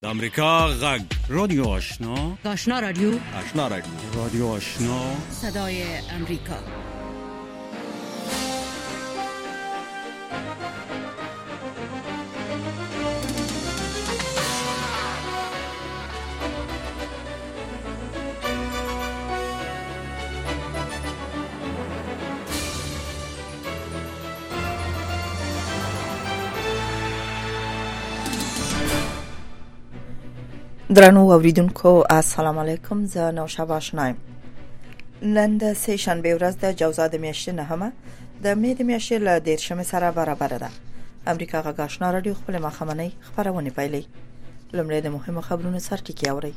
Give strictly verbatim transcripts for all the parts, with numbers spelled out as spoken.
امریکا غږ رادیو آشنا آشنا رادیو آشنا رادیو رادیو آشنا صدای امریکا. درنو اوریدونکو السلام علیکم. زه نوشابه آشنایم. نن د سه شنبه ورځ د جوزا د میاشتې نهمه د می د میاشتې له دیرشمې سره برابر ده. امریکا غږ آشنا رادیو خپل مخامنۍ خبرونه پیلي. لومړی د مهمو خبرونو سرټکی اوري.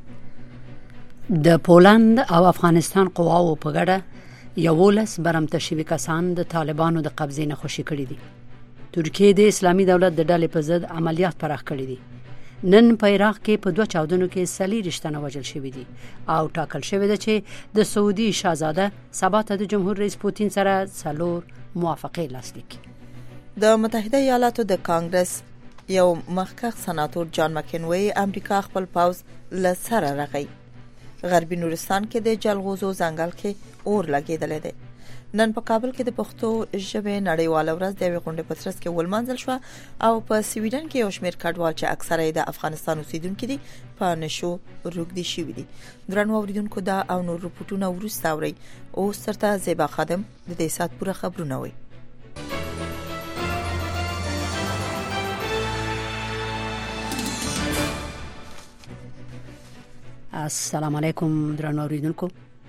د پولند او افغانستان قواو په ګډه یولس برمته شوي کسان د طالبانو د قبضې نه خوشي کړي دي. ترکیه د اسلامي دولت د ډلې په ضد عملیات پراخ کړي دي. نن په عراق کې په دوه چاودنو کې سلی رښتنه وژل شوی دي او ټاکل شوی دی چې د سعودي شاهزاده سبا ته د جمهور رئیس پوتین سره څلور موافقه لاسلیک. د متحده ایالاتو د کانګرس یو مخکښ سناتور جان مکینوي امریکا خپل پاوز له سره رغی. غربي نورستان کې د جلغوزو ځنګل کې اور لګیدل دي. نن په کابل کې د پښتو ژبې نړیواله ورځ د غونډې په ترڅ کې ولمنځل شو او په سویډن کې یو شمېر کډوال چې اکثره د افغانستان اوسیدونکو دي په نشو روږدي شوي دي. درنو اوریدونکو دا او نور رپورټونه وروسته اوري. او سرته زیبا خادم د دې سات پوره خبرونه وي. السلام علیکم درنو اوریدونکو.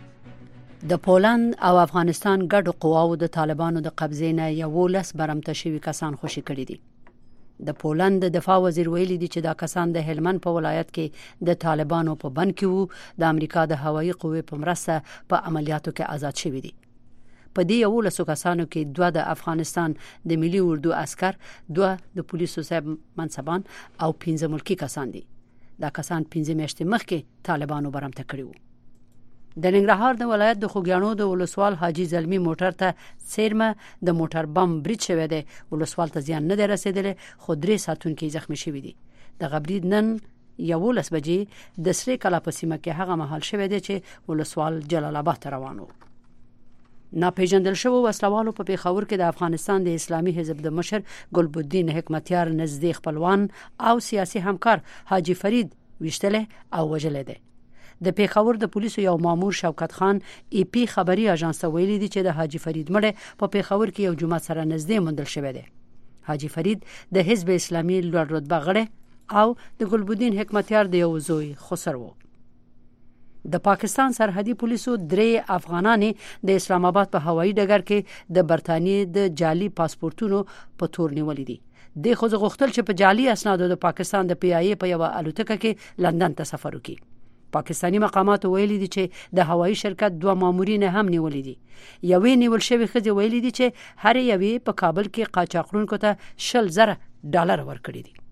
د پولند او افغانستان ګډو قواو د طالبانو د قبضې نه یولس برمته شوي کسان خوشي کړي دي. د پولند د دفاع وزیر ویلي دي چې دا کسان د هلمند په ولایت کې د طالبانو په بند کې وو. د امریکا د هوایي قوې په مرسته په عملیاتو کې آزاد شوي دي. په دې یولس کسانو کې دوه د افغانستان د ملي اردو عسكر، دوه د پولیسو صاحب منصبان او پنځه ملکی کسان دي. دا کسان پنځه میاشتې مخکې طالبانو برمته کړي وو. د ننګرهار د ولایت د خوګیانو د ولسوال حاجی زلمی موټر ته سیرمه د موټر بم برید شوی دی. ولسوال ته زیان نه دی رسیدلی خو درې ساتونکي زخمی شوي دي. د غبرید نن یولس بجې د سری کلا په سیمه کې هغه مهال شوی دی چې ولسوال جلال آباد ته روان و. ناپېژندل شوو وسلوالو په پیښور کې د افغانستان د اسلامي حزب د مشر ګلبدین حکمتیار نزدې خپلوان او سیاسي همکار حاجی فرید وشتله او وجلې دی. د پیښور د پولیسو یو مامور شوکت خان ای پی خبري اژانس ته ویلي دي چې د حاجی فرید مړ په پیښور کې یو جمعه سره نږدې موندل شوی دی. حاجی فرید د حزب اسلامي لوړ رتبه غړی او د ګلبدین حکمتیار د یو زوی خسر و. د پاکستان سرحدي پولیسو درې افغانان د اسلام آباد په هوایي ډګر کې د برتانیې د جعلي پاسپورتونو په تور نیولې دي. د خو غوښتل چې په جعلي اسنادو د پاکستان د پی آی ای په یو الوتکه کې لندن ته سفر وکړي. پاکستانی مقامات ویلي دي چې د هوایي شرکت دوه مامورین هم نیولې دي. یوې نیول شوی ښځې ویلي دي چې هر یوې په کابل کې قاچاقونکو ته شل زره ډالر ورکړي دي.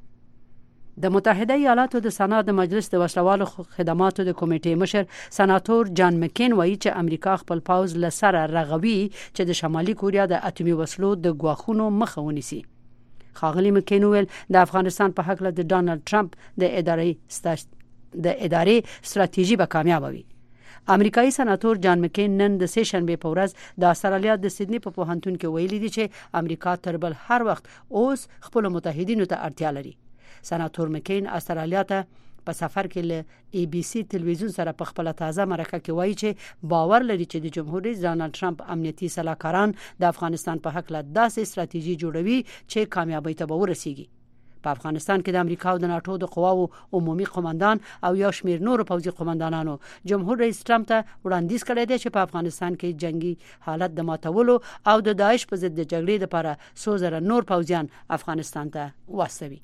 د متحده ایالاتو د سنا د مجلس د وسلوالو خدماتو د کمیټې مشر سناتور جان مکین وایي چې امریکا خپل پاوز له سره رغوي چې د شمالي کوریا د اتمي وسلو د ګواښونو مخه ونیسي. ښاغلي مکین ویل د افغانستان په حق له د ډانلډ ټرمپ د ادارې ستاسو د ادارې ستراتیژي به کامیاب وي. امریکایي سناتور جان مکین نن د سه شنبه په ورځ د استرالیا د سیدنی په پوهنتون کې ویلي دي چې امریکا تر بل هر وخت اوس خپل متحدینو ته اړتیا لري. سناتور مکین استرالیا ته په سفر کې له ای بی سی تلویزیون سره په خپل تازه مرکه کې وایي چې باور لري چې د جمهور رئیس ډانلډ ټرمپ امنیتي سلاکاران د افغانستان په حق له داسې ستراتیژي جوړوي چې کامیابی ته به ورسیږي. په افغانستان کې د امریکا او د ناتو د قواو عمومي قومندان او یو شمېر نور پوځي قومندانانو جمهور رئیس ټرمپ ته وړاندیز کړی دی چې په افغانستان کې جنگي حالت د ماتولو او د داعش په ضد د جګړې لپاره څو زره نور پوځیان افغانستان ته واستوي.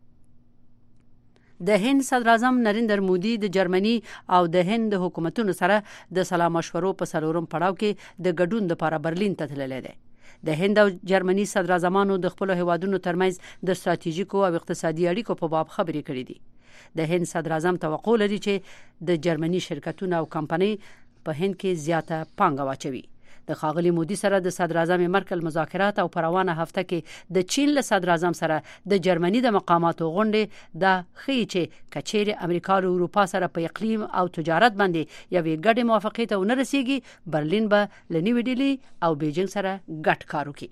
د هند صدر اعظم نریندر مودي د جرمني او د هند د حکومتونو سره د سلا مشورو په څلورم پړاو کې د ګډون لپاره برلین ته تللی دی. د هند او جرمني صدر اعظمانو د خپل هیوادونو ترمنځ د ستراتیژیکو او اقتصادي اړیکو په باب خبرې کړې دي. د هند صدر اعظم توقع لري چې د جرمني شرکتونه او کمپنۍ په هند کې زیاته پانګه واچوي. د ښاغلي مودي سره د صدر اعظم مرکل مذاکرات او پروانه هفته کې د چین له صدر اعظم سره د جرمني د مقاماتو غونډې د خې چې کچېر امریکا او اروپا سره په اقلیم او تجارت باندې یوې ګډې موافقې ته ونرسېږي، برلین به له نیو ډیلی او بیجینګ سره ګډ کار وکړي.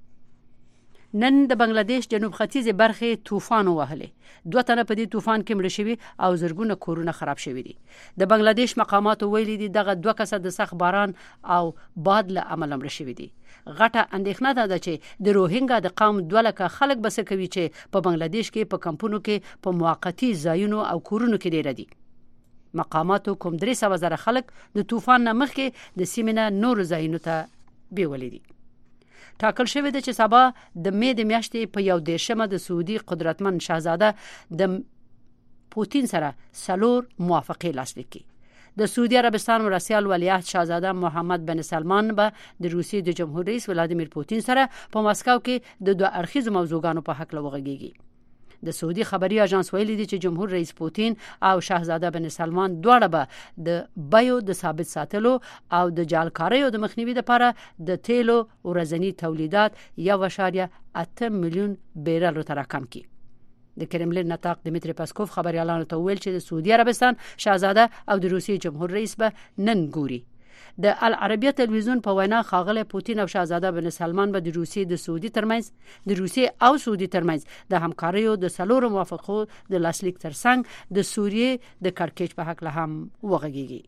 نن د بنگلاديش جنوب ختیځ برخه طوفان وهلې، دوه تنه په دې طوفان کې مړ شوي او زرګونه کورونه خراب شوي دي. د بنگلاديش مقامات ویلي دي دغه دوه کسه د سخت باران او باد له امله مړ شوي دي. غټه اندېښنه ده چې د روهینګا د قوم دوه لکه خلک بس کوي چې په بنگلاديش کې په کمپونو کې په موقتی ځایونو او کورونو کې ډیر دي. مقاماتو کوم درې سوه زره خلک د طوفان نه مخکې د سیمینه نور ځایونو ته بیولې دي. ټاکل شوی دی چې سبا د مې د میاشتې په یو دیرشمه د سعودي قدرتمن شاهزاده د پوتین سره سلور موافقې لاسلیک کړي. د سعودي عربستان ورسیال ولیعهد شاهزاده محمد بن سلمان به د روسیې د جمهور رئیس ولادیمیر پوتین سره په مسکو کې د دوه اړخیزو موضوعاتو په حق لوغږیږي. د سعودي خبري اژانس ویلي دی چې جمهور رئیس پوتین او شاهزاده بن سلمان دواړه به د بیو د ثابت ساتلو او د جالکاریو د مخنیوي لپاره د تیلو ورځنی تولیدات یو اشاریه اته میلیون بیرل تر کم کړي. د کرملین نطاق دمیتری پاسکوف خبريالانو ته ویل چې د سعودي عربستان شاهزاده او د روسیې جمهور رئیس به نن ګوري. د العربیه تلویزیون په وینا ښاغلی پوتین او شاهزاده بن سلمان به د روسیې د سعودي ترمنځ د روسیې او سعودي ترمنځ د همکاریو د سلور موافقو د لاسلیک ترڅنګ د سوریې د کړکېچ په حق له هم وغږیږي.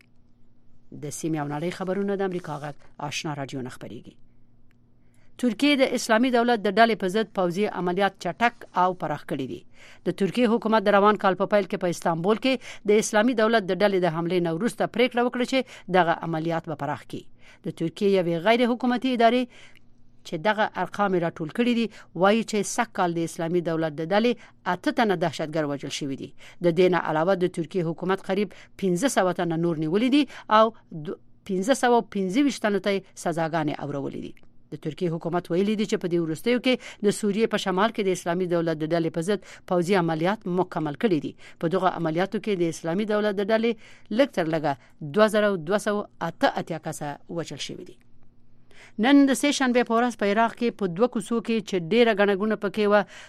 د سیمې او نړۍ خبرونه د امریکا غږ آشنا رادیو نه خبريږي. ترکیه د اسلامي دولت د ډلې په ضد پوځي عملیات چټک او پراخ کړي دي. د ترکیه حکومت د روان کال په پیل کې په استانبول کې د اسلامي دولت د ډلې د حملې نه وروسته پریکړه وکړه چې دغه عملیات به پراخ کړي. د ترکیه یوې غیر حکومتي ادارې چې دغه ارقام راټول کړي دي وایي چې سږ کال د اسلامي دولت د ډلې اته تنه دهشتګر وژل شوي دي. د دې نه علاوه د ترکیه حکومت قریب پنځه سوه تنه نور نیولي دي او پنځه سوه پنځه ویشت تنو ته سزاګانې اورولې دي. د ترکیه حکومت ویلي دي چې په دې وروستیو کې د سوریې په شمال کې د اسلامي دولت د ډلې په ضد پوځي عملیات مکمل کړي دي. په دغه عملیاتو کې د اسلامي دولت د ډلې لږ تر لږه دوه زره دوه سوه اته اتیا کسه وژل شوي دي. نن د سه شنبه په ورځ په عراق کې په دوه کوڅو کې چې ډیره غنګونه پکې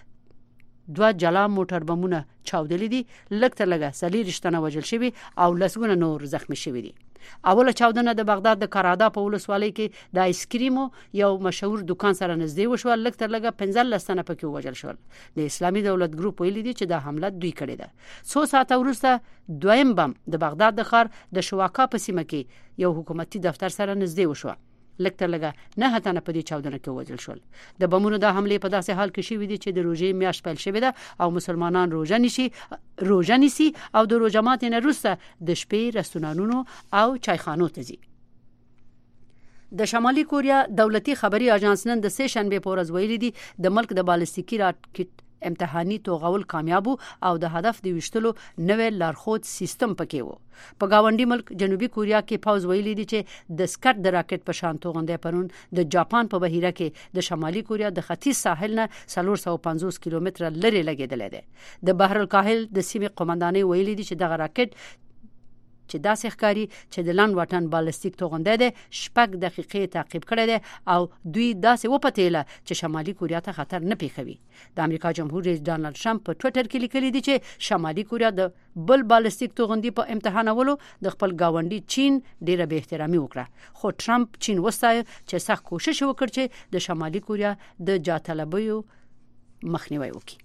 و دوه جلا موټر بمونه چاودلې دي. لږ تر لږه څلور رښتنه وژل شوي او لسګونه نور زخمی شوي دي. اوله چاودنه د بغداد د کارادا په ولسوالۍ کې د آیسکریمو یو مشهور دکان سره نږدې وشو. لږ تر لږه پنځلس تنه پکې وژل شول. د اسلامي دولت ګروپ ویلي دي چې دا حمله دوی کړې ده. څو ساعته وروسته دویم بم د بغداد د ښار د شواکا په سیمه کې یو حکومتي دفتر سره نږدې وشو. لږ تر لږه نه هتنه په دې چاودنه کې وژل شول. د بمونو د حملې په داسې حال کې شوې دي چې د روژې میاشت پیل شوې ده او مسلمانان روژه نیسي روژه نیسي او د روژه ماتۍ نه وروسته د شپې رستورانونو او چایخانو ته ځي. د شمالي کوریا دولتي خبري اژانس نن د سه شنبه په ورځ ویلي دي د ملک د بالستیکي راکټ امتحاني توغول کامیاب او د هدف د وشتلو نوې لارښود سیستم پکې وو. په گاونډي ملک جنوبي کوریا کې پاوز ویلي دي چې د سکټ د راکټ په شان توغندې پرون د جاپان په بهیره کې د شمالي کوریا د ختیځ ساحل نه څلور سوه پنځوس کیلومتره لري لګیدل دي. د بحر الکاهل د سیمې قومندانۍ ویلي دي چې دغه راکټ چې داسې ښکاری چې د لاند واټن بالستیک توغندې ده شپږ دقیقې تعقیب کړی دی او دوی داسې وپتیله چې شمالي کوریا ته خطر نه پیښوي. د امریکا جمهور رئیس ډانلډ ټرمپ په ټوئیټر کې لیکلي دي چې شمالي کوریا د بل بالستیک توغندې په امتحانولو د خپل گاونډي چین ډیره به احترامي وکړه. خو ټرمپ چین وستایه چې سخت کوشش وکړ چې د شمالي کوریا د جاطلبیو مخنیوي وکړي.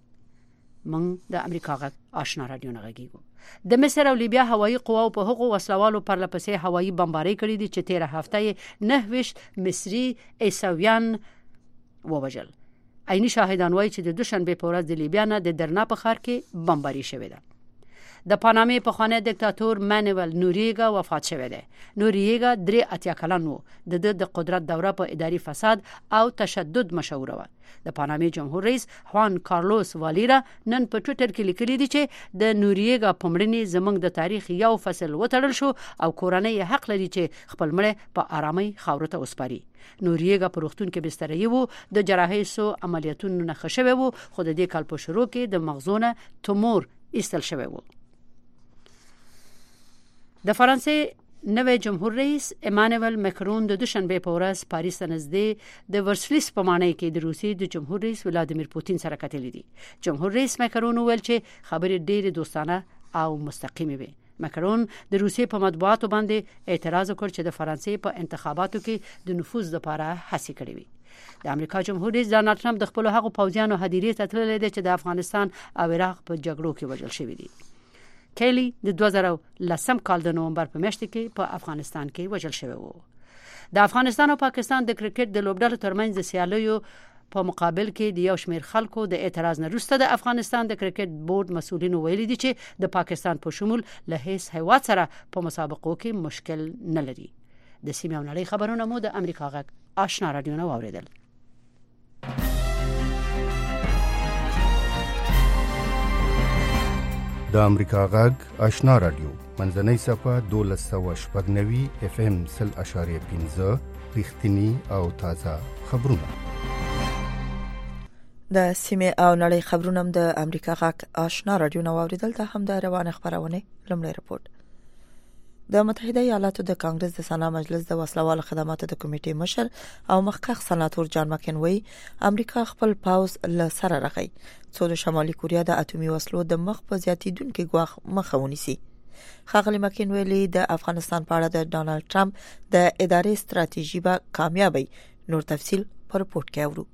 من د امریکا غږ آشنا رادیو نه غږیږو. د مصر او لیبیا هوایي قواو په هغو وسلوالو پرلپسې هوایي بمباري کړې دي چې تیره هفته یې نهه ویشت مصري عیسویان ووژل. عیني شاهدان وایي چې د دوشنبه په ورځ د لیبیا نه د درنا په ښار کې بمباري شوې ده. د پانامې پخوانی دیکتاتور مانویل نوریګا وفات شوی دی. نوریګا درې اتیا کلن و. د د قدرت دوره په اداري فساد او تشدد مشهور و. د پانامې جمهور رئیس خوان کارلوس والیرا نن په ټوئیټر کې لیکلي دي چې د نوریګا پمړنی زمنګ د تاریخ یو فصل وتړل شو او کورنۍ حق لري چې خپل مړ په آرامۍ خاور ته وسپاري. نوریګا په روغتون کې بسترې وو. د جراحي سو عملیاتونو نه خښوي وو خو د دې کال په شروع کې د مغزونه تومور ایستل شوی وو. د فرانسې نوې جمهور رئیس ایمانوئل ماکرون د دوشنبه په ورځ پاریس ته نږدې د ورسلیس په ماڼۍ کې د روسیې د جمهور رئیس ولادیمیر پوتین سره کتلې دي. جمهور رئیس ماکرون وویل چې خبرې ډېرې دوستانه او مستقیمه وي. ماکرون د روسیې په مطبوعاتو باندې اعتراض وکړ چې د فرانسې په انتخاباتو کې د نفوذ لپاره هڅې کړې وي. د امریکا جمهور رئیس ډانلډ ټرمپ د خپل هغو پوځیانو هدیرې ته تللی دی چې د افغانستان او عراق په جګړو کې وژل شوي دي. کیلی د دوه زره لسم کال د نومبر په میاشت کې په افغانستان کې وژل شوی و. د افغانستان او پاکستان د کرکټ د لوبډلو ترمنځ د سیالیو په مقابل کې د یو شمېر خلکو د اعتراض نه وروسته د افغانستان د کرکټ بورډ مسؤلینو ویلي دي چې د پاکستان په شمول له هیڅ هیواد سره په مسابقو کې مشکل نه لري. د سیمې او نړۍ خبرونه مو د امریکا غږ آشنا رادیو نه واوریدل. د امریکا غږ آشنا رادیو منځنۍ صفه دولس سوه شپږ نوي اف ام سل اشاریه پنځه رښتینی او تازه خبرونه. د سیمې او نړۍ خبرونه د امریکا غږ آشنا رادیو نو اوریدل. ته هم د روانه خبرونه لمړی رپورت. د متحده ایالاتو د کانګرس د سنا مجلس د وسلوال خدماتو د کمیټې مشر او مخکښ سناتور جان مکین وی امریکا خپل پاوز له سره راغی څو د شمالي کوریا د اټومي وسلو د مخ په زیاتیدونکو غواخ مخه ونیسي. ښاغلي مکین ویلي د افغانستان په اړه د ډانلډ ټرمپ د ادارې ستراتیژي به کامیابی. نور تفصیل پر رپورت کې اورو.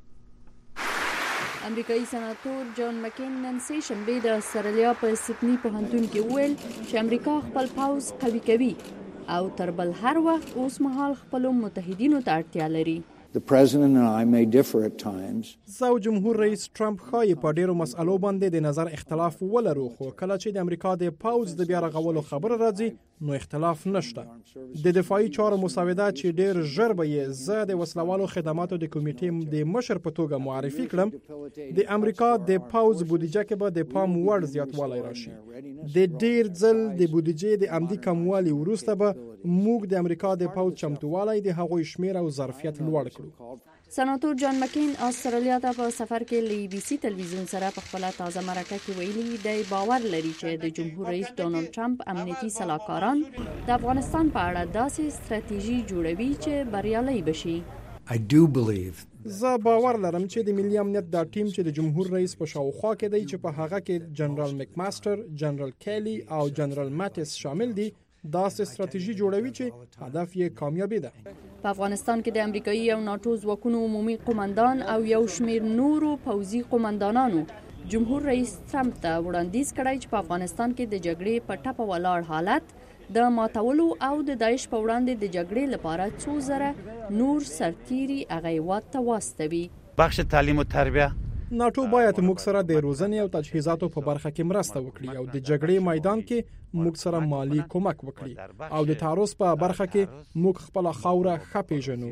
امریکایي سناتور جان مکین نن سه شنبه د استرالیا په سیدنی پوهنتون کې ویل چې امریکا خپل پاوز قوي کوي او تر بل هر وخت اوس مهال خپل متحدینو ته اړتیا لري. The president and I may differ at times. زه جمهور رئیس ټرمپ خای په ډیرو مسألو باندې د نظر اختلاف ولرو خو کله چې د امریکا د پاوز د بیا رغولو خبره راځي نو اختلاف نشته. د دفاعي چارو مساوده چې ډیر ژر به یې زه د وسلوالو خدماتو د کمیټې د مشر په توګه معرفي کړم. د امریکا د پاوز بودیجه کې به د پام وړ زیاتوالی راشي. د ډیر ځل د بودیجې د عمدي کموالي وروسته به موږ د امریکا د پاوز چمتووالی د هغوی شمیر او ظرفیت لوړ کړو. سناتور جان مکین استرالیا ته په سفر کې لی بي سي تلویزیون سره په خپل تازه مرکه کې ویلي دی باور لري چې د جمهور رئیس ډانلډ ټرمپ امنیتي صلاحکاران د افغانستان په اړه داسې ستراتیژي جوړوي چې بریالي بشي. I do believe زه باور لرم چې د ملي امنیت دا ټیم چې د جمهور رئیس په شاوخوا کې دی چې په هغه کې جنرال مکماستر، جنرال کیلی او جنرال ماتیس شامل دي داسې ستراتیژي جوړوي چې هدف یې کامیابی ده. په افغانستان کې د امریکایي او ناتو ځواکونو عمومي قومندان او یو شمېر نورو پوځي قومندانانو جمهور رئیس ټرمپ ته وړاندیز کړی چې په افغانستان کې د جګړې په ټپه ولاړ حالت د ماتولو او د داعش په وړاندې د جګړې لپاره څو زره نور سرتیري هغه هیواد ته واستوي. بخش تعلیم و تربیه ناتو باید موږ سره د روزنې او تجهیزاتو په برخه کې مرسته وکړي او د جګړې میدان کې موږ سره مالی کومک وکړي او د تعرض په برخه کې موږ خپل خاوره ښه پیژنو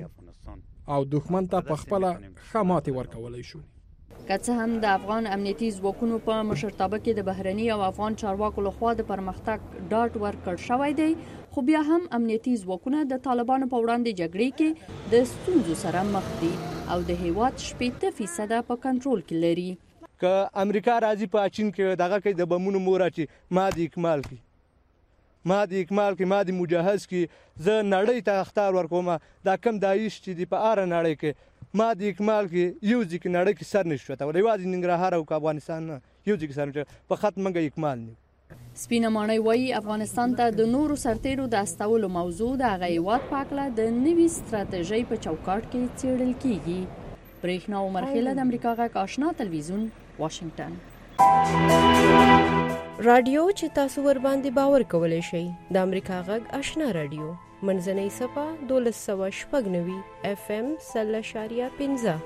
او دښمن ته په خپل ښه ماتې ورکولای شو. که څه هم د افغان امنیتي ځواکونو په مشرتابه کې د بهرني او افغان چارواکو لخوا د پرمختګ ډاډ ورکړ شوی دی خو بیا هم امنیتي ځواکونه د طالبانو په وړاندې جګړې کې د ستونزو سره مخ دي او د هیواد شپږ فیصد په کنټرول کې لري. که امریکا راځي په چین کې دغه کې د بمونو مور اچي ما د اکمال کی ما د اکمال کی ما د مجهز کی زه نړۍ ته اختار ورکوم دا کم دایښ چې دی په اړه نړۍ کې ما د اکمال کی یو ځکه نړۍ کې سر نشوته ولې واځي ننګرهار او افغانستان یو ځکه سر نشوته په خط منګه اکمال نه. سپینه ماڼۍ وایي افغانستان ته د نورو سرتیرو د استولو موضوع د هغه هیواد په هکله د نوي ستراتیژۍ په چوکاټ کې څیړل کیږي. برېښنا عمرخیله د امریکا غږ آشنا تلویزیون واشنگټن. رادیو چې تاسو ور باندې باور کولای شئ د امریکا غږ آشنا رادیو منځنۍ صفه دولس سوه شپږ نوي اف ام سل اشاریه پنځه.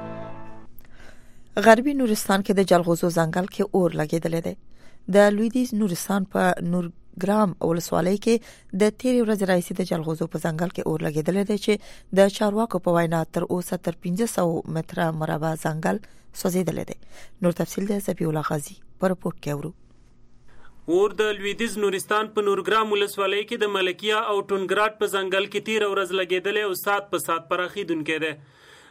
غربي نورستان کې د جلغوزو ځنګل کې اور لګیدل دی. د لویدیز نورستان په نورګرام ولسوالۍ کې د تیرې ورځې راځي د جلغوزو په ځنګل کې اور لګیدل دی چې د چارواکو په وینا تر اوسه تر پنځه سوه متره مربع ځنګل سوځیدل دی. نور تفصیل د زبی الله غازی په رپورت کې اورو. اور د لویدیز نورستان په نورګرام ولسوالۍ کې د ملکیه او ټونګراټ په ځنګل کې تیر ورځ لګیدل او سات په سات پراخیدونکې ده.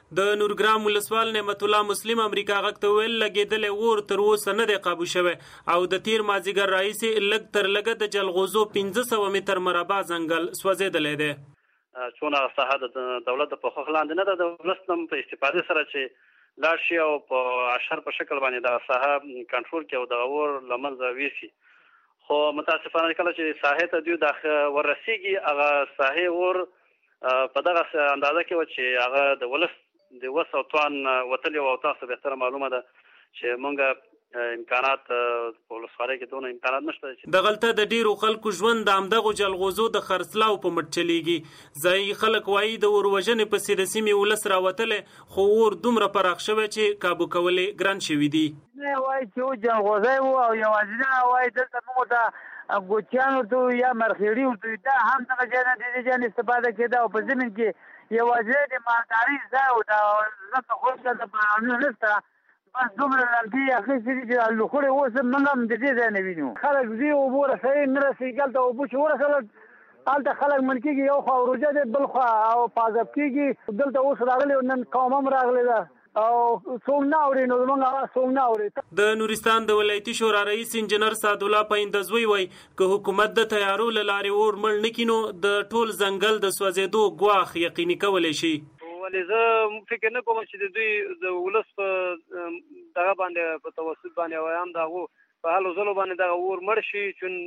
د نورګرام ولسوال نعمت الله مسلم امریکا غږ ته ویل لګېدلی اور تر اوسه نه دی قابو شوی او د تیر مازدیګر راهیسې لږ تر لږه د جلغوزو پنځه سوه متر مربع ځنګل سوځېدلی دی. څونه ساحه د دولت د پوښښ لاندې نه ده، د ولس هم په استفادې سره چې لاړ شي او په اشر په شکل باندې دغه ساحه کنټرول کړي او دغه اور له منځه ویسي. خو متاسفانه کله چې ساحې ته دوی داخل ورسیږي هغه ساحې اور په دغه اندازه کې و چې هغه د ولس د وس او توان وتلی او تاسو بهتره معلومه ده چې مونږ امکانات په ولسوالۍ کې دونه امکانات نشته. دغلته د ډیرو خلکو ژوند د همدغو جلغوزو د خرڅلاو په مټ چلیږي. ځایي خلک وایي د اور وژنې پسې د سیمې ولس راوتلی خو اور دومره پراخ شوی چې کابو کول یې ګران شوي دي. وایي چې جلغوزی و او یوازینی وایي دلته موږ ته ګوچیانو ته یا مرخیړي ورته دا هم دغه ځای نه د دې ځای نه استفاده کېده او په زمین کې یوازې د مالدارۍ ځای و د ځمکه خوښه د بارانونو نشته بس دومره لرګي اخیستي دي چې لوخړې اوس موږ هم د دې ځای نه وینو. خلک ځي اوبو رسوي نه رسېږي هلته اوبه چې ورسېدل هلته خلک مړ کېږي یو خوا روژه دی بل خوا او پازاب کېږي. دلته اوس راغلی نن قوم هم راغلی ده او څوک نه اوري نو زموږ هغه څوک نه اوري. د نورستان د ولایتي شورا رئیس انجینر سعدالله پایندزوی وایي که حکومت د تیارو له لارې اور مړ نه کړي نو د ټول ځنګل د سوځېدو ګواښ یقیني کولی شي. ولې زه فکر نه کوم چې د دوی د ولس په دغه باندې په توسط باندې او هم دغه په هلو ځلو باندې دغه اور مړ شي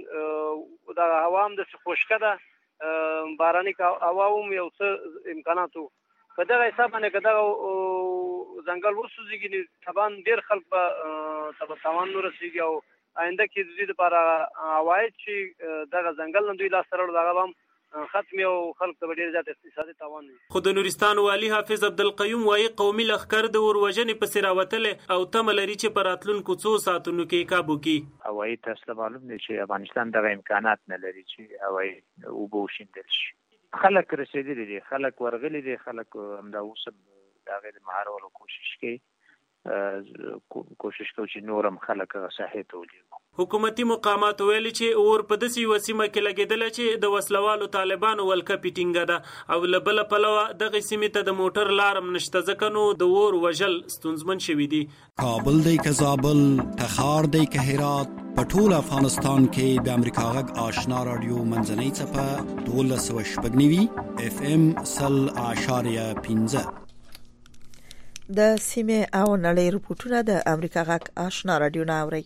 چون دغه هوا هم داسې خشکه ده باراني هوا هم یو څه امکانات و په دغه حساب باندې که دغه ځنګل وسوځېږي نو طبعا ډېر خلک به تاوان ورسېږي او آینده کې د دوی دپاره عواید چې دغه ځنګل نه دوی لاسته راوړل هغه به هم ختمي او خلک ته به ډېر زیات اقتصادي تاوان وي. خو د نورستان والي حافظ عبدالقیوم وایي قومي لښکر د اور وژنې پسې راوتلی او تمه لري چې په راتلونکو څو ساعتونو کې کابو کړي. هوایي تاسو ته معلوم دی چې افغانستان دغه امکانات نه لري چې هوایي اوبه وشیندل شي. خلک رسېدلي دي، خلک ورغلي دي، خلک همدا اوس هم د هغې د مهارولو کوشش کوي کوشش کوي چې نور هم خلک هغه ساحې ته ولېږو. حکومتي مقامات ویلي چې اور په داسې یوه سیمه کې لګېدلی چې د وسلوالو طالبانو ولکه پې ټینګه ده او له بله پلوه دغې سیمې ته د موټر لار هم نشته ځکه نو د اور وژل ستونزمن شوي دي. کابل دی که زابل، تخار دی که هرات، په ټول افغانستان کې د امریکا غږ آشنا رادیو منځنۍ څپه دولس سوه شپږ نوي اف ام سل اعشاریه پنځه. د سیمې او نړۍ رپورټونه د امریکا غږ آشنا رادیو نه اورئ.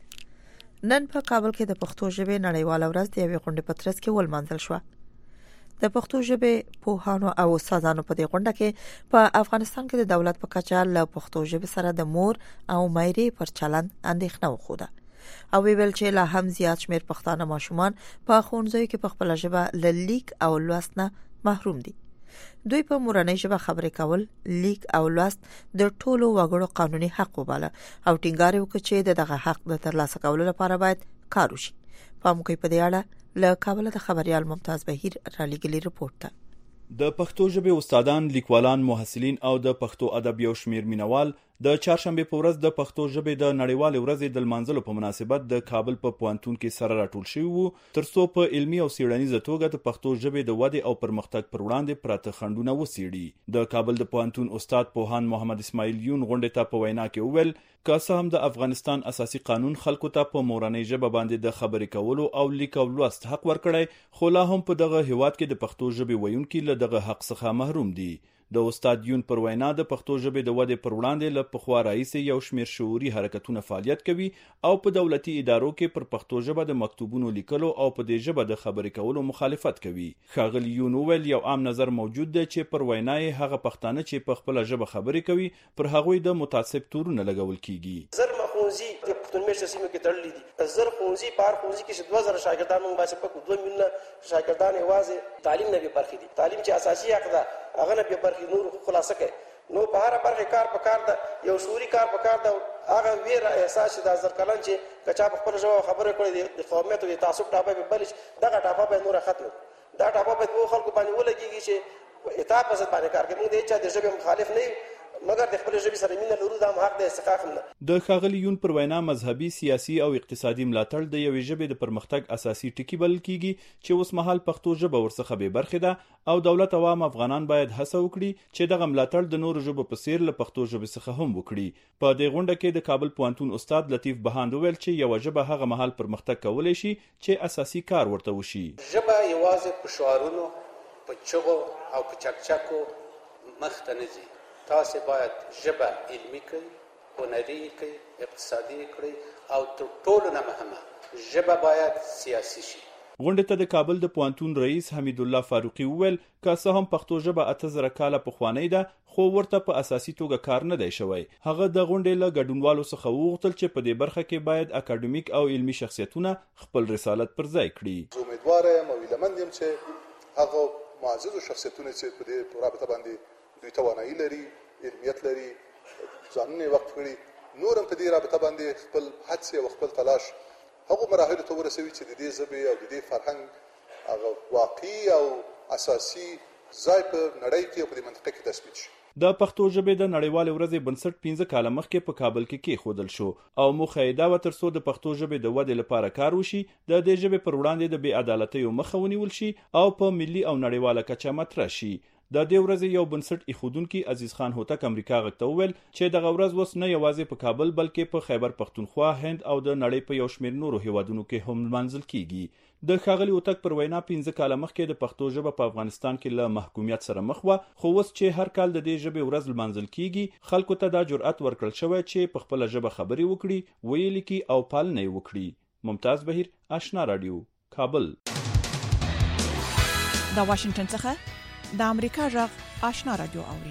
نن په کابل کې د پښتو ژبې نړیواله ورځ د یوې غونډې په ترڅ کې ولمانځل شوه. د پښتو ژبې پوهانو او استادانو په دې غونډه کې په افغانستان کې د دولت په کچه له پښتو ژبې سره د مور او مایرې پر چلند اندېښنه وښوده او ویل چې لا هم زیات شمېر پښتانه ماشومان په ښوونځیو کې په خپله ژبه له لیک او لوست نه محروم دي. دوی په مورنۍ ژبه خبرې کول، لیک او لوست د ټولو وګړو قانوني حق وباله او ټینګار وکړ چې دغه حق د ترلاسه کولو لپاره باید کار وشي. پام کوئ په دې اړه له کابل د خبريال ممتاز بهیر رالیږلي رپورټ ته. د پښتو ژبې استادان، لیکوالان، محصلین او د پښتو ادب یو شمیر مینوال د چهارشنبه په ورځ د پښتو ژبې د نړیوال ورځې د لمانځلو په مناسبت د کابل په پوهنتون کې سره راټول شوي وو ترڅو په علمي او څیړنیزه توګه د پښتو ژبې د ودې او پرمختګ پر وړاندې پراته خنډونه وڅیړي. د کابل د پوهنتون استاد پوهان محمد اسماعیل یون غونډې ته په وینا کې وویل که څه هم د افغانستان اساسي قانون خلکو ته په مورنۍ ژبه باندې د خبرې کولو او لیک او لوست حق ورکړی خو لا هم په دغه هیواد کې د پښتو ژبې ویونکي له دغه حق څخه محروم دي. د استاد یون پر وینا د پښتو ژبې د ودې پر وړاندې له پخوا راهیسې یو شمیر شعوري حرکتونه فعالیت کوي او په دولتي ادارو کې پر پښتو ژبه د مکتوبونو لیکلو او په دې ژبه د خبرې کولو مخالفت کوي. ښاغلي یون وویل یو عام نظر موجود دی چې پر وینا یې هغه پښتانه چې په خپله ژبه خبرې کوي پر هغوی د متعصب تورونه لګول کیږي. زر ښوونځي د پښتون میشته سیمو کې تړلي دي، زر ښوونځي په هر ښوونځي کې چې دوه زره شاګردان موږ باسي په دوه میلیونه شاګردان یوازې تعلیم نه بې برخې دي. تعلیم چې اساسي حق ده هغه نه بې برخې نور خلاصه کوي. نو په هره برخه کار په کار ده، یو شعوري کار په کار ده. هغه ویره احساس چې د زر کلن چې که چا په خپله ژبه خبرې کړې د قومیت او د تعصب ټاپه به بل شي، دغه ټاپه باید نوره ختمه دا ټاپه باید په خلکو باندې ولګېږي چې اطاعت په ضد باندې کار کوي. موږ د هېچا د ژبې مخالف نه یو مګر د خپل ژبې سره مینه لرو دا هم حق دی استحقاق هم نه. د ښاغلي یون پر وینا مذهبي، سیاسي او اقتصادي ملاتړ د یوې ژبې د پرمختګ اساسي ټکي بلل کیږي چې اوس مهال پښتو ژبه ورڅخه بې برخې ده او دولت عوام افغانان باید هڅه وکړي چې دغه ملاتړ د نورو ژبو په څیر له پښتو ژبې څخه هم وکړي. په دې غونډه کې د کابل پوهنتون استاد لطیف بهاند وویل چې یوه ژبه هغه مهال پرمختګ کولی شي چې اساسي کار ورته وشي. ژبه یوازې په شعارونو، په چغو او په چکچکو مخته نه ځي. تاسې باید ژبه علمي کړئ، هنري کړئ، اقتصادي کړئ او تر ټولو نه مهمه ژبه باید سیاسي شي. غونډې ته د کابل د پوهنتون رئیس حمید الله فاروقي وویل که څه هم پښتو ژبه اته زره کاله پخوانۍ ده خو ورته په اساسي توګه کار نه دی شوی. هغه د غونډې له ګډونوالو څخه وغوښتل چې په دې برخه کې باید اکاډمیک او علمي شخصیتونه خپل رسالت پر ځای کړي. امیدوار یم او هیلهمند یم چې هغه معززو شخصیتونه چې په دې رابطه باندې دوی توانایي لري، علمیت لري، ځانونه وقف کړي، نور هم په دې رابطه باندې خپل هڅې او خپل تلاش هغو مراحلو ته ورسوي چې د دې ژبې او د دې فرهنګ هغه واقعي او اساسي ځای په نړۍ کې او په دې منطقه کې تثبیت شي. د پښتو ژبې د نړیوالې ورځې بنسټ پنځه کاله مخکې په کابل کې کېښودل شو او موخه یې دا وه تر څو د پښتو ژبې د ودې لپاره کار وشي، د دې ژبې پر وړاندې د بې عدالتیو مخه ونیول شي او په ملي او نړیواله کچه مطرح شي. د دې ورځې یو بنسټ ایښودونکي عزیز خان هوتک امریکا غږ ته وویل چې دغه ورځ اوس نه یوازې په کابل بلکې په خیبر پښتونخوا، هند او د نړۍ په یو شمېر نورو هیوادونو کې هم لمانځل کیږي. د ښاغلي هوتک پر وینا پنځه کاله مخکې د پښتو ژبه په افغانستان کې له محکومیت سره مخ وه، خو اوس چې هر کال د دې ژبې ورځ لمانځل کیږي خلکو ته دا جرأت ورکړل شوی چې په خپله ژبه خبرې وکړي، ویې لیکي او پالنه یې وکړي. ممتاز بهیر، آشنا راډیو، کابل. د واشنگټن څخه د امریکا غږ آشنا راډیو اوري.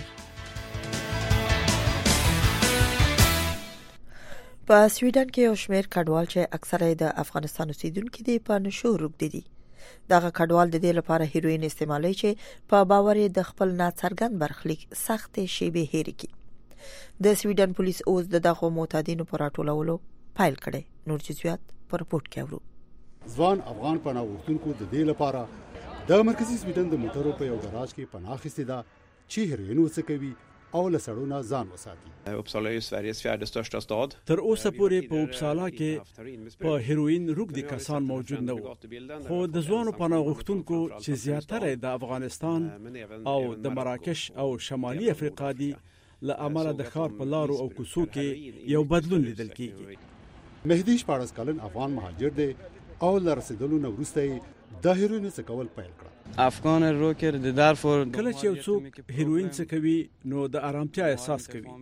په سویډن کې یو شمېر کډوال چې اکثره د افغانستان اوسیدونکي دي په نشو روږدي دي. دغه کډوال د دې لپاره هیروین استعمالوي چې په باور د خپل ناڅرګند برخلیک سخت شیبې هېرې کړي. د سویډن پولیس اوس دغه معتادینو پر راټولولو پیل کړی. نور جزئیات په رپورت کې اورو. ځوان افغان پناه غوښتونکو د دې لپاره د مرکزی سویډن د موټرو په یو ګراج کې پناه اخیستې ده چې هیروین وڅکوي او له سړونه ځان وساتي. Uppsala är Sveriges fjärde största stad. تر اوسه پورې په اوپسالا کې په هیروین روږدي کسان موجود نه وو، خو د ځوانو پناه غوښتونکو چې زیاتره د افغانستان او د مراکش او شمالي افریقا دي له امله د ښار په لارو او کوڅو کې یو بدلون لیدل کیږي. مهدی شپاړس کلن افغان مهاجر دی او له رسیدلو نه وروسته د هیروین څکول پیل کړ. افغان روکر د دارفور کله چې یو څوک هیروین څکوي نو د آرامتیا احساس کوي.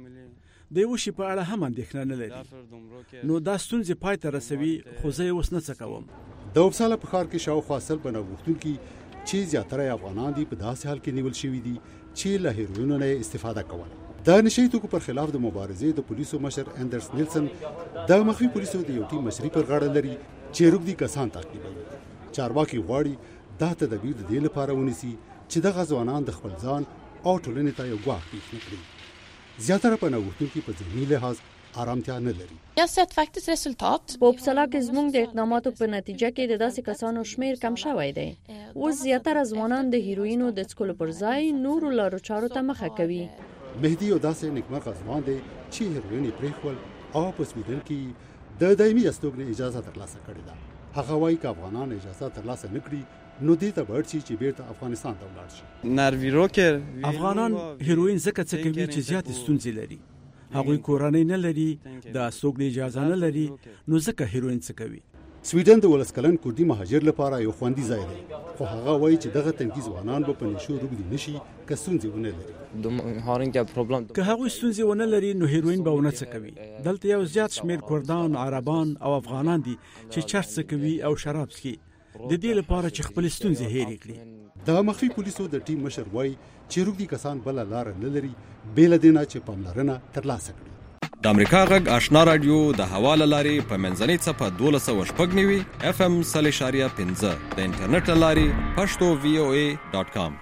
د یو شي په اړه هم اندېښنه نه لري، نو دا ستونزې پای ته رسوي، خو زه یې اوس نه څکوم. د اوپسالا په ښار کې شاوخوا سل پناه غوښتونکي چې زیاتره افغانان دي په داسې حال کې نیول شوي دي چې له هیروینو نه استفاده کوله. د نشي توکو پر خلاف د مبارزې د پولیسو مشر اندرس نیلسن د مخفي پولیسو د یو ټیم مشري پر غاړه لري چې روږدي کسان تعقیبوي. چارواکي غواړي دا تدابیر د دې لپاره ونیسي چې دغه ځوانان د خپل ځان او ټولنې ته یو ګواښ پېښ نه کړي. زیاتره پناه غوښتونکي په ذهني لحاظ آرامتیا نه لري. یا ست فاکتس رسولتات په اوپسالا کې زموږ د اقداماتو په نتیجه کې د داسې کسانو شمیر کم شوی دی. اوس زیاتره ځوانان د هیروینو د څکلو پر ځای نورو لارو چارو ته مخه کوي. مهدی یو داسې نیکمرغه ځوان دی چې هیروین یې پرېښول او په سویډن کې د دایمي استوګنې اجازه ترلاسه کړې ده. هغه وایي که افغانان اجازه ترلاسه نه کړي نو دې ته به اړ شي چې بیرته افغانستان ته ولاړ شي. ناروی روکر افغانان هیروین ځکه څکوي چې زیاتې ستونزې لري. هغوی کورنۍ نه لري، د استوګنې اجازه نه لري، نو ځکه هیروین څکوي. سویډن د ولس کلن کوردي مهاجر لپاره یو خوندي ځای دی، خو هغه وایي چې دغه تنکي ځوانان به په نشو روږدي نشي که ستونزې ونه لري. که هغوی ستونزې ونه لري نو هیروین به ونه څکوي. دلته یو زیات شمیر کوردان، عربان او افغانان دي چې چرس څکوي او شراب څښي د دې لپاره چې خپل ستونزې هېرې کړي. د مخفي پولیسو د ټیم مشر وایي چې روږدي کسان بله لاره نه لري بې له دې نه چې پاملرنه ترلاسه کړي. د امریکا غږ آشنا راډیو د هوا له لارې په منځنۍ څپه دولس سوه شپږ نوي اف ام سل اشاریه پنځه د انټرنیټ له لارې پښتو وی او ای ډاټ کام.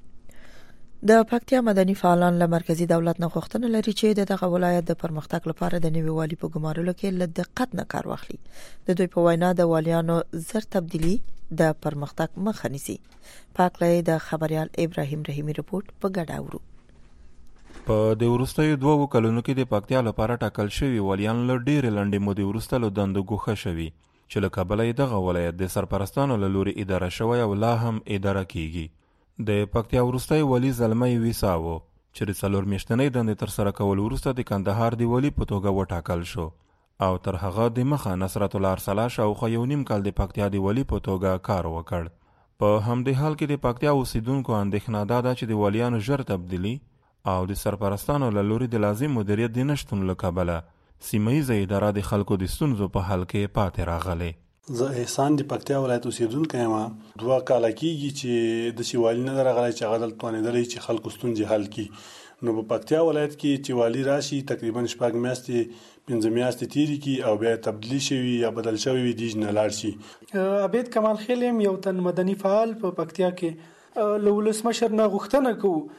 د پکتیا مدني فعالان له مرکزی دولت نه غوښتنه لري چې دغه ولایت د پرمختګ لپاره د نوي والي په ګمارلو کې له دقت نه کار واخلي. د دوی په وینا د والیانو زر تبدیلی د پرمختګ مخه نیسي. پاکلای د خبريال ابراهیم رحیمی رپورت په ګډه اورو. په د وروستیو دوو کلونو کې د پکتیا لپاره ټاکل شوي والیان له ډېرې لنډې مودې وروسته له دندو ګوښه شوي چې له کبله یې دغه ولایت د سرپرستانو له لوري اداره شوی او لا هم اداره کیږي. د پکتیا وروستی والي زلمی ویسا و چې د څلور میاشتنۍ دندې ترسره کول وروسته د کندهار د والي په توګه وټاکل شو او تر هغه د مخه نصرت الله ارسلا شاوخوا یو نیم کال د پکتیا د والي په توګه کار وکړ. په همدې حال کې د پکتیا اوسیدونکو اندېښنه دا ده چې د والیانو ژر تبدیلي او د سرپرستانو له لوري د لازم مدیریت د نشتون له کبله سیمه ییزه اداره د خلکو د ستونزو په حل کې پاتې راغلې. زه احسان د پکتیا ولایت اوسیدونکی یم. دوه کاله کېږي چې داسې والي نه ده راغلی چې هغه دلته توانېدلی چې خلکو ستونزې حل کړي. نو په پکتیا ولایت کې چې والي راشي تقریبا شپږ میاشتې پنځه میاشتې تېرې کړي او بیا تبدیلي شوي یا بدل شوي وي دیج نه لاړ شي. عبید کمال خیل یم، یو تن مدني فعال په پکتیا کې. له ولسمشر نه غوښتنه کوو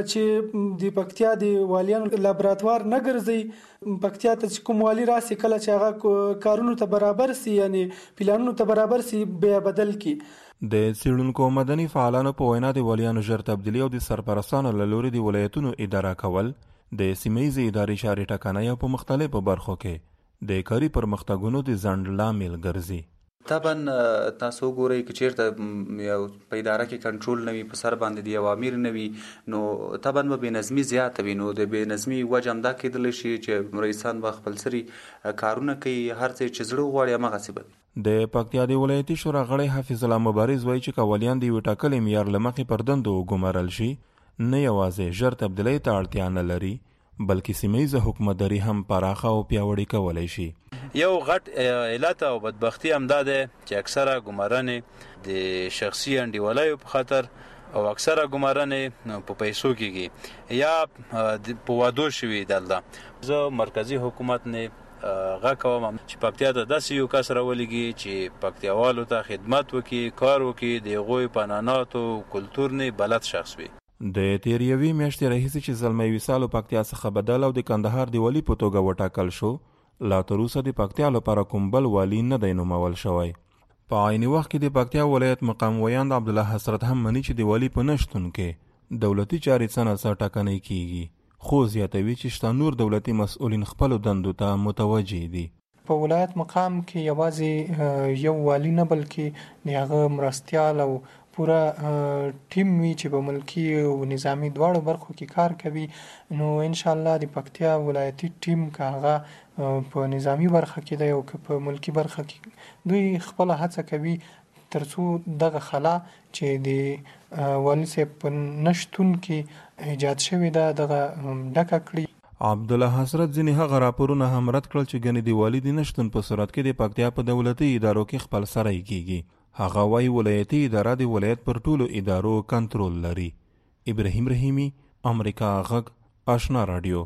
چې د پکتیا د والیانو لابراتوار نه ګرځي. پکتیا ته چې کوم والی راسي کله چې هغه کارونو ته برابر سي یعنی پلانونو ته برابر سي بیا بدل کی. د څېړونکو مدني فعالانو په وینا د والیانو ژر تبدیلي او د سرپرستانو له لوري د ولایتونو اداره کول د سیمه ییزې ادارې چارې ټکنۍ په مختلفو برخو کې د کاري پرمختګونو د ځنډ لامل ګرځي. طبعا تاسو ګورئ چې چیرته یو په اداره کې کنټرول نه وي، په سر باندې د اوامر نه وي، نو طبعا به بېنظمي زیاته وي. نو د بېنظمي وجه همدا کېدلی شي چې رئیسان به خپل سري کارونه کوي، هر څه چې زړه غواړي هماغسې به. د پکتیا د ولایتي شورا غړی حافظ الله مبارز وایي چې که والیان د یوې ټاکلې معیار له مخې پر دندو وګمارل شي نه یوازې ژر تبدیلۍ ته اړتیا نه لري بلکې سیمه ییزه حکومتداري هم پراخه او پیاوړې کولی شي. یو غټ علت او بدبختی هم دا ده چې اکثره ګمارنې د شخصي انډیوالیو په خاطر او اکثره ګمارنې په پیسو کېږي یا په وعدو شوي. دلته زه مرکزي حکومت نه غږ کوم چې پکتیا ته داسې یو کس راولېږي چې پکتیاوالو ته خدمت وکړي، کار وکړي، د هغوی په عنعناتو کلتور نه بلد شخص وي. د تیر یوې میاشتې راهیسې چې زلمی ویسا له پکتیا څخه بدل او د کندهار د والي په توګه وټاکل شو، لا تر اوسه د پکتیا لپاره کوم بل والي نه دی نومول شوی. په عیني وخت کې د پکتیا ولایت مقام ویاند عبدالله حسرت هم مني چې د والي په نشتون کې دولتي چارې څه نه څه ټکنۍ کیږي، خو زیاتوي چې شته نور دولتي مسؤلین خپلو دندو ته متوجه دي. په ولایت مقام کې یوازې یو والی نه بلکې د هغه مرستیال او پورا ټیم وی چې په ملکی او نظامی دواړو برخو کې کار کوي. نو ان شاء الله د پکتیا ولایتي ټیم که هغه په نظامی برخه کې دی او که په ملکی برخه کې دوی خپل هڅه کوي ترڅو دغه خلا چې د والي صاحب په نشتون کې ایجاد شوې ده دغه ډکه کړي. عبدالله حسرت ځینې هغه راپورونه هم رد کړل چې ګنې د والي د نشتون په صورت کې د پکتیا په دولتي ادارو کې خپل سری کیږي. هغه وايي ولایتي اداره د ولایت پر ټولو ادارو کنټرول لري. ابراهیم رحیمی، امریکا غږ، آشنا رادیو.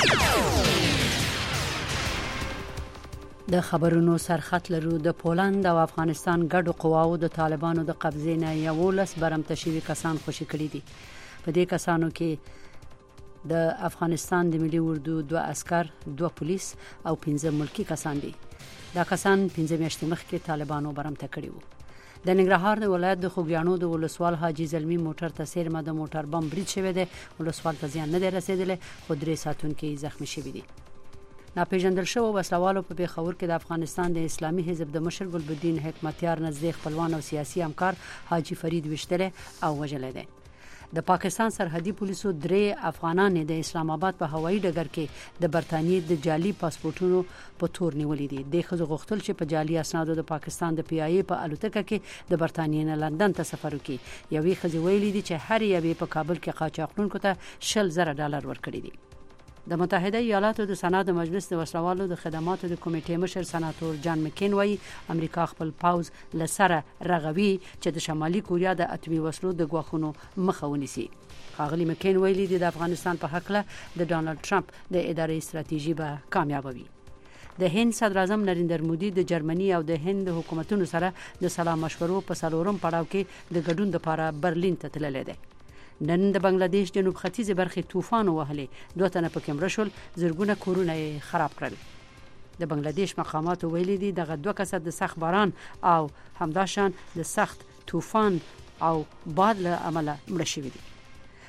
د خبرونو سرخط لرو. د پولند او افغانستان ګډو قواو د طالبانو د قبضې نه یولس برمته شوي کسان خوشي کړي دي. په دې کسانو کې د افغانستان د ملي اردو دوه عسكر، دوه پولیس او پنځه ملکی کسان دي. دا کسان پنځه میاشتې مخکې طالبانو برمته کړي وو. د ننګرهار د ولایت د خوږیاڼو د ولسوال حاجي زلمی موټر ته سیرمه د موټر بم برید شوی دی. ولسوال ته زیان نه دی رسیدلی خو درې ساتونکي زخمی شوي دي. ناپېژندل شوو وسلوالو په پیښور کې د افغانستان د اسلامي حزب د مشر ګلبدین حکمتیار نزدې خپلوان او سیاسي همکار حاجي فرید وشتلی او وژلی دی. د پاکستان سرحدي پولیسو درې افغانان د اسلام آباد په هوایي ډګر کې د برتانیې د جعلي پاسپورتونو په تور نیولې دي. د ښځو غوښتل چې په جعلي اسنادو د پاکستان د پی آی ای په الوتکه کې د برتانیې نه لندن ته سفر وکړي. یوې ښځې ویلي دي چې هر یوې په کابل کې قاچاقونکو ته شل زره ډالر ورکړي دي. د متحده ایالاتو د سنا د مجلس د وسلوالو د خدماتو د کمیټې مشر سناتور جان مکین وایي امریکا خپل پاوز له سره رغوي چې د شمالي کوریا د اتومي وسلو د ګواښونو مخه ونیسي. ښاغلي مکین ویلي دي د افغانستان په هکله د ډانلډ ټرمپ د ادارې ستراتیژي به کامیابه وي. د هند صدر اعظم نریندر مودي د جرمني او د هند حکومتونو سره د سلا مشورو په څلورم پړاو کې د ګډون لپاره برلین ته تللی دی. نن د بنگلاديش جنوب ختیځ برخې طوفان وهلې، دوه تنه پکې مړه شول، زرګونه کورونه یې خراب کړل. د بنگلاديش مقاماتو ویلي دي دغه دوه کسه د سخت باران او همداشان د سخت طوفان او باد له امله مړه شوي دي.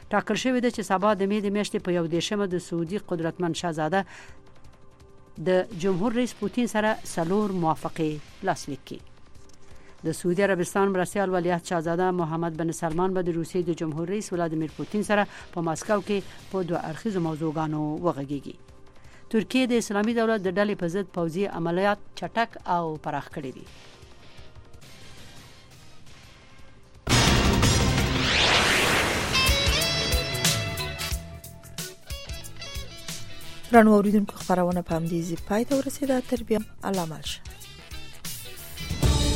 ټاکل شوې ده چې سبا د مې د میاشتې په یو دیشمه د سعودي قدرتمن شاهزاده د جمهور رئیس پوتین سره څلور موافقې لاسلیک کړي. د سعودي عربستان مرستیال ولیعهد شاهزاده محمد بن سلمان به د روسیې د جمهور رئیس ولادیمیر پوتین سره په ماسکو کې په دوه اړخیزو موضوعګانو وغږیږي. ترکیه د اسلامي دولت د ډلې په ضد پوځي عملیات چټک او پراخ کړي دي. رڼا اوریدونکو خبرونه په همدې ځای پای ته ورسیده. تر بیا الله مل شه.